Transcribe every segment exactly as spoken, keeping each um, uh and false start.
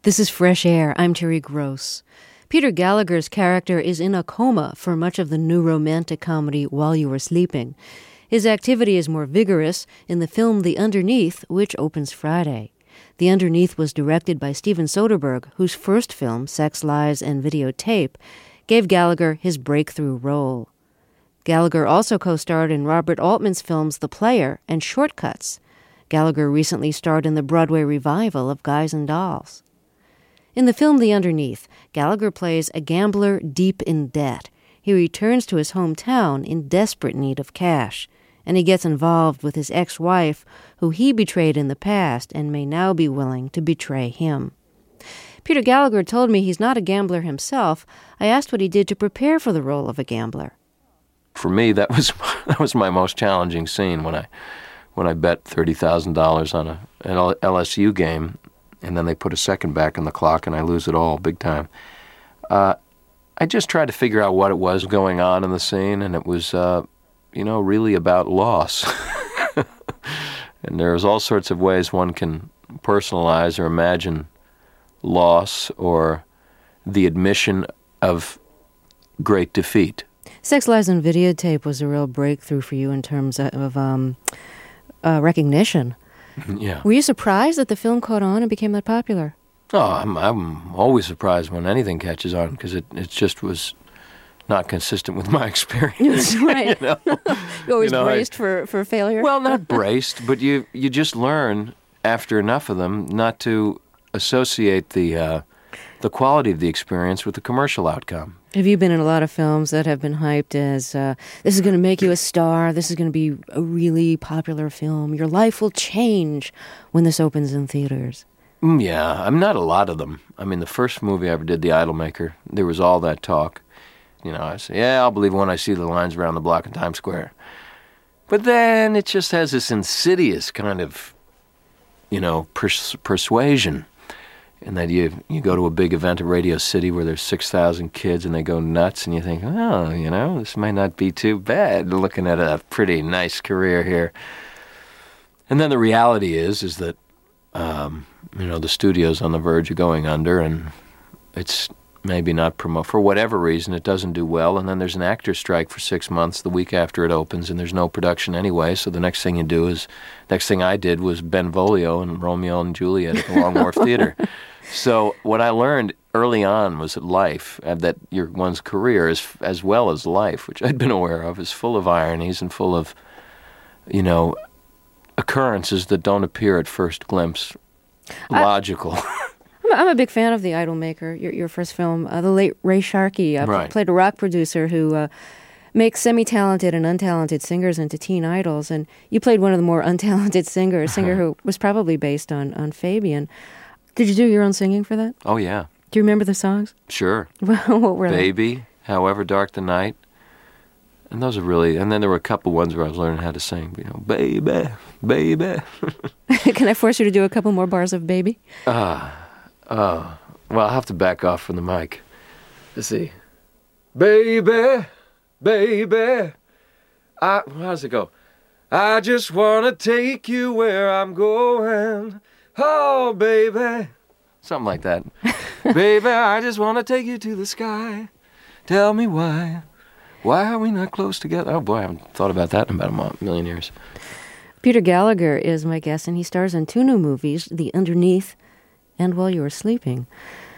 This is Fresh Air. I'm Terry Gross. Peter Gallagher's character is in a coma for much of the new romantic comedy While You Were Sleeping. His activity is more vigorous in the film The Underneath, which opens Friday. The Underneath was directed by Steven Soderbergh, whose first film, Sex, Lies, and Videotape, gave Gallagher his breakthrough role. Gallagher also co-starred in Robert Altman's films The Player and Shortcuts. Gallagher recently starred in the Broadway revival of Guys and Dolls. In the film The Underneath, Gallagher plays a gambler deep in debt. He returns to his hometown in desperate need of cash, and he gets involved with his ex-wife, who he betrayed in the past and may now be willing to betray him. Peter Gallagher told me he's not a gambler himself. I asked what he did to prepare for the role of a gambler. For me, that was that was my most challenging scene when I when I bet thirty thousand dollars on a, an L S U game, and then they put a second back on the clock, and I lose it all big time. Uh, I just tried to figure out what it was going on in the scene, and it was, uh, you know, really about loss. And there's all sorts of ways one can personalize or imagine loss or the admission of great defeat. Sex, Lies, and Videotape was a real breakthrough for you in terms of um, uh, recognition. Yeah. Were you surprised that the film caught on and became that popular? Oh, I'm, I'm always surprised when anything catches on because it, it just was not consistent with my experience. That's right. you know? You're always you know, braced I, for, for failure? Well, not braced, but you, you just learn after enough of them not to associate the uh, the quality of the experience with the commercial outcome. Have you been in a lot of films that have been hyped as, uh, this is going to make you a star, this is going to be a really popular film, your life will change when this opens in theaters? Mm, yeah, I'm not a lot of them. I mean, the first movie I ever did, The Idolmaker, there was all that talk. You know, I say, yeah, I'll believe when I see the lines around the block in Times Square. But then it just has this insidious kind of, you know, pers- persuasion. And then you you go to a big event at Radio City where there's six thousand kids and they go nuts and you think, oh, you know, this might not be too bad looking at a pretty nice career here. And then the reality is, is that, um, you know, the studio's on the verge of going under and it's maybe not promote for whatever reason, it doesn't do well. And then there's an actor strike for six months the week after it opens and there's no production anyway. So the next thing you do is, next thing I did was Benvolio and Romeo and Juliet at the Long Wharf Theater. So what I learned early on was that life, uh, that your one's career, is, as well as life, which I'd been aware of, is full of ironies and full of, you know, occurrences that don't appear at first glimpse logical. I, I'm a big fan of The Idolmaker, your, your first film. Uh, the late Ray Sharkey uh, right. played a rock producer who uh, makes semi-talented and untalented singers into teen idols, and you played one of the more untalented singers, a singer who was probably based on, on Fabian. Did you do your own singing for that? Oh, yeah. Do you remember the songs? Sure. What were they? Baby, However Dark the Night. And those are really, and then there were a couple ones where I was learning how to sing, you know, baby, baby. Can I force you to do a couple more bars of Baby? Ah, uh, uh, well, I'll have to back off from the mic. Let's see. Baby, baby, I, how does it go? I just want to take you where I'm going. Oh, baby. Something like that. Baby, I just want to take you to the sky. Tell me why. Why are we not close together? Oh, boy, I haven't thought about that in about a million years. Peter Gallagher is my guest, and he stars in two new movies, The Underneath and While You Were Sleeping.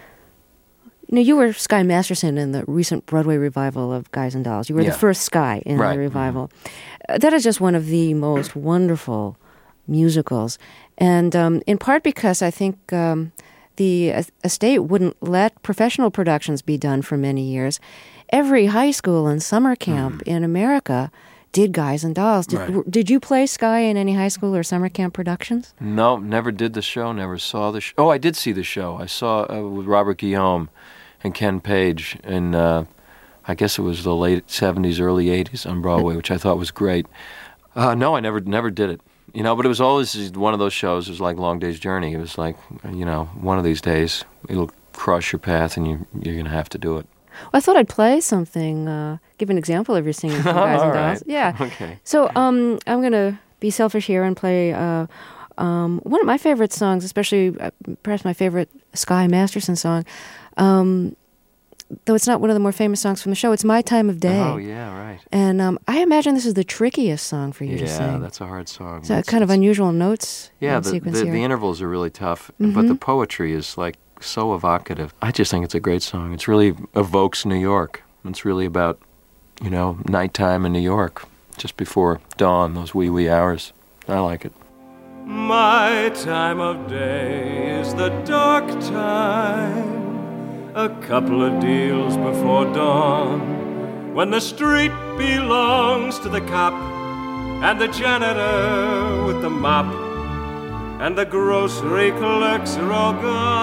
You know, you were Sky Masterson in the recent Broadway revival of Guys and Dolls. You were yeah. the first Sky in right. the revival. Mm-hmm. Uh, that is just one of the most wonderful musicals. And um, in part because I think um, the estate wouldn't let professional productions be done for many years. Every high school and summer camp mm. in America did Guys and Dolls. Did, right. w- did you play Sky in any high school or summer camp productions? No, never did the show, never saw the show. Oh, I did see the show. I saw uh, with Robert Guillaume and Ken Page in, uh, I guess it was the late seventies, early eighties on Broadway, which I thought was great. Uh, no, I never never did it. You know, but it was always one of those shows. It was like Long Day's Journey. It was like, you know, one of these days it'll cross your path and you, you're going to have to do it. Well, I thought I'd play something, uh, give an example of your singing from Guys and Dolls. Right. Yeah. Okay. So um, I'm going to be selfish here and play uh, Um, one of my favorite songs, especially uh, perhaps my favorite Sky Masterson song, um, though it's not one of the more famous songs from the show, it's My Time of Day. Oh, yeah, right. And um, I imagine this is the trickiest song for you yeah, to sing. Yeah, that's a hard song. So kind of unusual notes yeah, in the, sequence the, here. the intervals are really tough, Mm-hmm. but the poetry is like so evocative. I just think it's a great song. It's really evokes New York. It's really about, you know, nighttime in New York, just before dawn, those wee, wee hours. I like it. My time of day is the dark time, a couple of deals before dawn, when the street belongs to the cop and the janitor with the mop, and the grocery clerks are all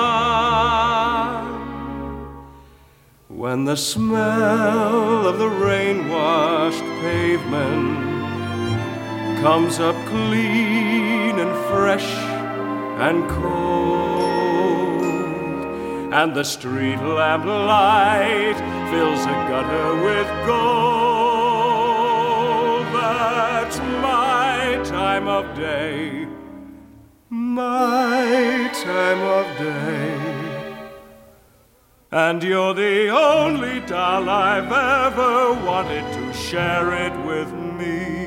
gone. When the smell of the rain-washed pavement comes up clean and fresh and cold, and the street lamp light fills the gutter with gold, that's my time of day, my time of day. And you're the only doll I've ever wanted to share it with me.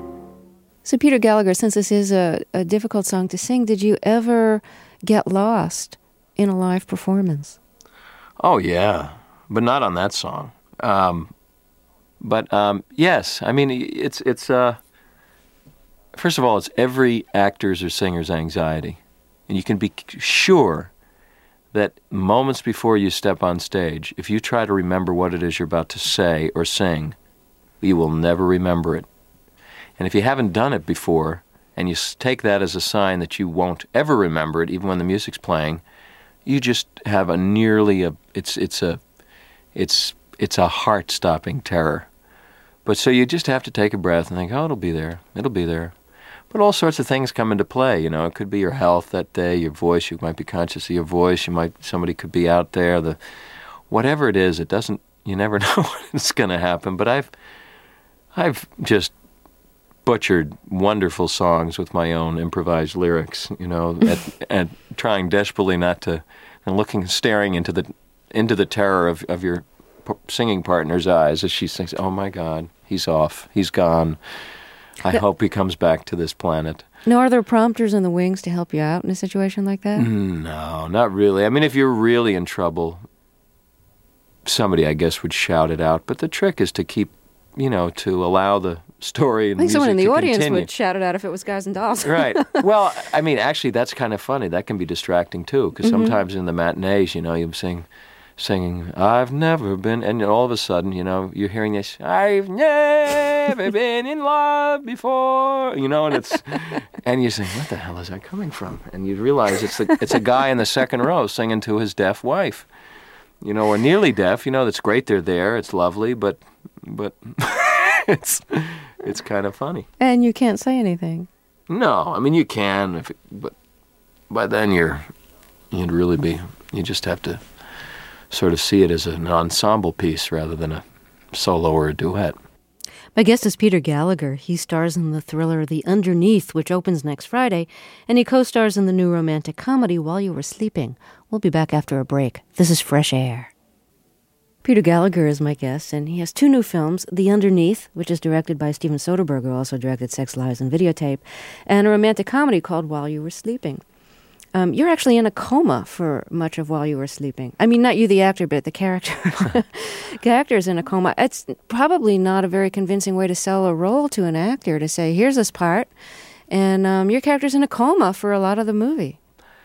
So Peter Gallagher, since this is a, a difficult song to sing, did you ever get lost in a live performance? Oh, yeah, but not on that song. Um, but um, yes, I mean, it's, it's uh, first of all, it's every actor's or singer's anxiety. And you can be sure that moments before you step on stage, if you try to remember what it is you're about to say or sing, you will never remember it. And if you haven't done it before, and you take that as a sign that you won't ever remember it, even when the music's playing, you just have a nearly a it's it's a it's it's a heart-stopping terror. But so you just have to take a breath and think, oh, it'll be there, it'll be there. But all sorts of things come into play. You know, it could be your health that day, your voice. You might be conscious of your voice. You might somebody could be out there. The whatever it is, it doesn't. You never know what's going to happen. But I've I've just butchered wonderful songs with my own improvised lyrics, you know, at, and trying desperately not to, and looking, staring into the into the terror of, of your p- singing partner's eyes as she sings, oh my God, he's off, he's gone. I the, hope he comes back to this planet. Now, are there prompters in the wings to help you out in a situation like that? No, not really. I mean, if you're really in trouble, somebody, I guess, would shout it out. But the trick is to keep, you know, to allow the story and I think music someone in the to audience continue. would shout it out if it was Guys and Dolls. Right. Well, I mean, actually, that's kind of funny. That can be distracting, too, because mm-hmm. sometimes in the matinees, you know, you sing, singing, I've never been, and all of a sudden, you know, you're hearing this, I've never been in love before, you know, and it's, and you think, what the hell is that coming from? And you realize it's a, it's a guy in the second row singing to his deaf wife, you know, or nearly deaf, you know, that's great they're there, it's lovely, but, but it's, it's kind of funny. And you can't say anything. No, I mean, you can, if it, but by then you're, you'd really be, you just have to sort of see it as an ensemble piece rather than a solo or a duet. My guest is Peter Gallagher. He stars in the thriller The Underneath, which opens next Friday, and he co-stars in the new romantic comedy While You Were Sleeping. We'll be back after a break. This is Fresh Air. Peter Gallagher is my guest, and he has two new films, The Underneath, which is directed by Steven Soderbergh, who also directed Sex, Lies, and Videotape, and a romantic comedy called While You Were Sleeping. Um, you're actually in a coma for much of While You Were Sleeping. I mean, not you, the actor, but the character. The actor's in a coma. It's probably not a very convincing way to sell a role to an actor, to say, here's this part, and um, your character's in a coma for a lot of the movie.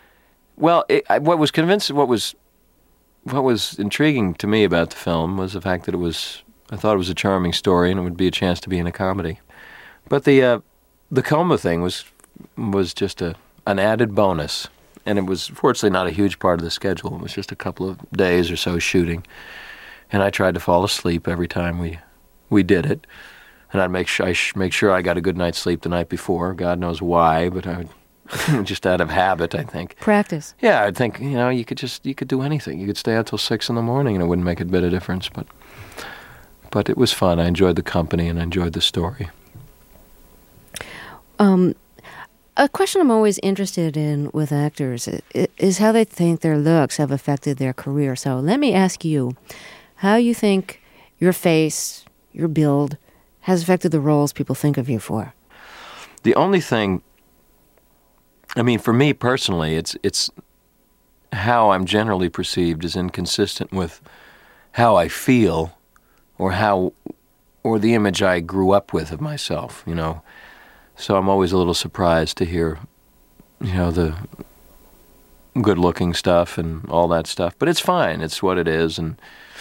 Well, it, I, what was convincing, what was, what was intriguing to me about the film was the fact that it was, I thought it was a charming story, and it would be a chance to be in a comedy. But the uh, the coma thing was was just a an added bonus. And it was fortunately not a huge part of the schedule. It was just a couple of days or so shooting. And I tried to fall asleep every time we we did it. And I'd make sure I sh- make sure I got a good night's sleep the night before. God knows why, but I would just out of habit, I think. Practice. Yeah, I'd think, you know, you could just you could do anything. You could stay out till six in the morning and it wouldn't make a bit of difference. But but it was fun. I enjoyed the company and I enjoyed the story. Um A question I'm always interested in with actors is how they think their looks have affected their career. So let me ask you how you think your face, your build, has affected the roles people think of you for. The only thing, I mean, for me personally, it's it's how I'm generally perceived is inconsistent with how I feel or how or the image I grew up with of myself, you know. So I'm always a little surprised to hear, you know, the good-looking stuff and all that stuff. But it's fine. It's what it is. And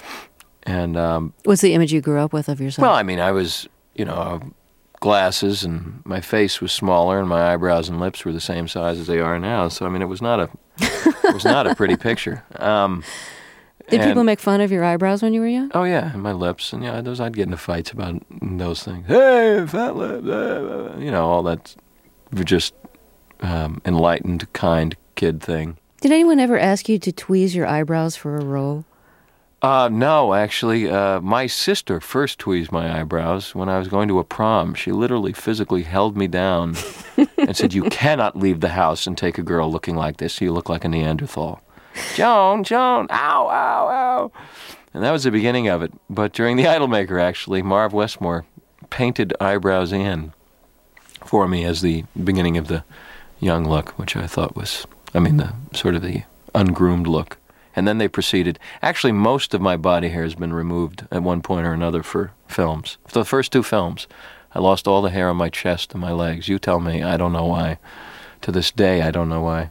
and um, what's the image you grew up with of yourself? Well, I mean, I was, you know, glasses, and my face was smaller, and my eyebrows and lips were the same size as they are now. So I mean, it was not a it was not a pretty picture. Um, Did and, people make fun of your eyebrows when you were young? Oh yeah, and my lips, and yeah, those I'd get into fights about those things. Hey, fat lips, you know, all that, just um, enlightened, kind kid thing. Did anyone ever ask you to tweeze your eyebrows for a role? Uh, no, actually, uh, my sister first tweezed my eyebrows when I was going to a prom. She literally physically held me down and said, "You cannot leave the house and take a girl looking like this. You look like a Neanderthal." Joan, Joan, ow, ow, ow. And that was the beginning of it. But during the Idolmaker, actually, Marv Westmore painted eyebrows in for me as the beginning of the young look, which I thought was, I mean, the sort of the ungroomed look. And then they proceeded. Actually, most of my body hair has been removed at one point or another for films. For the first two films, I lost all the hair on my chest and my legs. You tell me, I don't know why. To this day, I don't know why.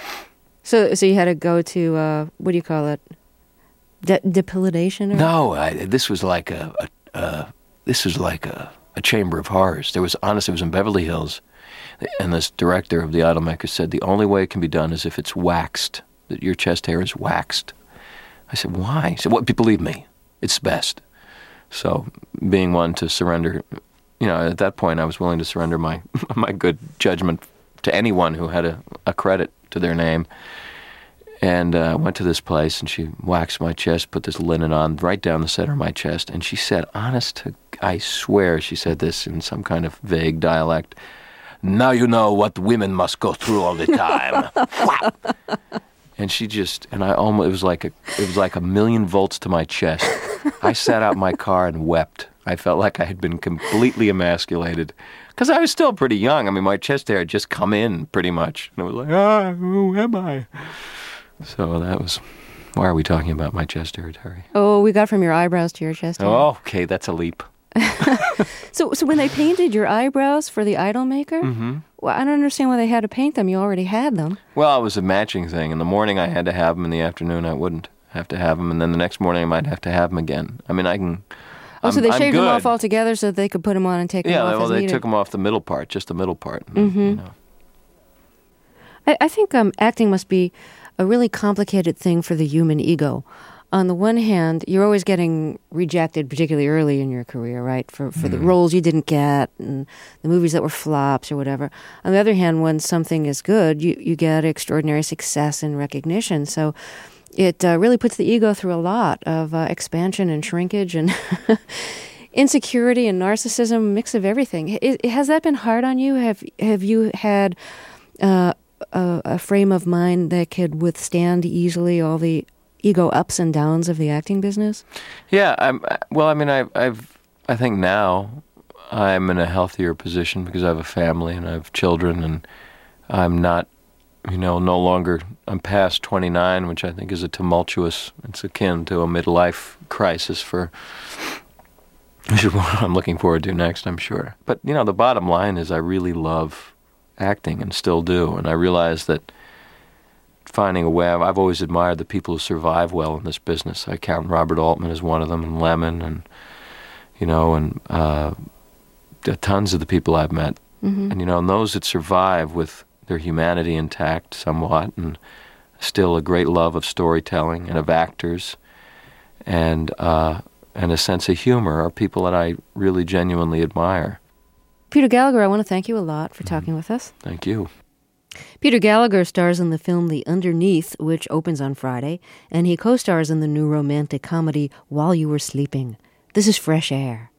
So, so you had to go to uh, what do you call it? De- depilation? Or? No, I, this was like a, a, a this was like a, a chamber of horrors. There was honestly, it was in Beverly Hills, and this director of the Idolmaker said the only way it can be done is if it's waxed. That your chest hair is waxed. I said, why? He said, well, believe me, it's best. So, being one to surrender, you know, at that point, I was willing to surrender my my good judgment to anyone who had a, a credit to their name. And I uh, went to this place, and she waxed my chest, put this linen on right down the center of my chest, and she said, honest to, I swear she said this in some kind of vague dialect, now you know what women must go through all the time. And she just, and I almost, it was like a, it was like a million volts to my chest. I sat out in my car and wept. I felt like I had been completely emasculated. Because I was still pretty young. I mean, my chest hair had just come in, pretty much. And I was like, ah, who am I? So that was, why are we talking about my chest hair, Terry? Oh, we got from your eyebrows to your chest hair. Oh, okay, that's a leap. so so when they painted your eyebrows for the Idolmaker, mm-hmm. well, I don't understand why they had to paint them. You already had them. Well, it was a matching thing. In the morning, I had to have them. In the afternoon, I wouldn't have to have them. And then the next morning, I might have to have them again. I mean, I can... Oh, I'm, so they I'm shaved good. them off altogether so that they could put them on and take yeah, them off well, as they needed. took them off the middle part, just the middle part. Mm-hmm. You know. I, I think um, acting must be a really complicated thing for the human ego. On the one hand, you're always getting rejected, particularly early in your career, right, for, for mm. the roles you didn't get and the movies that were flops or whatever. On the other hand, when something is good, you, you get extraordinary success and recognition. So it uh, really puts the ego through a lot of uh, expansion and shrinkage and insecurity and narcissism, a mix of everything. It, it, has that been hard on you? Have, have you had uh, a, a frame of mind that could withstand easily all the ego ups and downs of the acting business? Yeah, I'm, well, I mean, I, I've, I think now I'm in a healthier position because I have a family and I have children, and I'm not, you know, no longer, I'm past twenty-nine, which I think is a tumultuous, it's akin to a midlife crisis for, which is what I'm looking forward to next, I'm sure. But, you know, the bottom line is I really love acting and still do, and I realize that finding a way. I've always admired the people who survive well in this business. I count Robert Altman as one of them, and Lemon, and you know, and uh, tons of the people I've met. Mm-hmm. And you know, and those that survive with their humanity intact somewhat, and still a great love of storytelling and of actors, and uh, and a sense of humor, are people that I really genuinely admire. Peter Gallagher, I want to thank you a lot for talking mm-hmm. with us. Thank you. Peter Gallagher stars in the film The Underneath, which opens on Friday, and he co-stars in the new romantic comedy While You Were Sleeping. This is Fresh Air.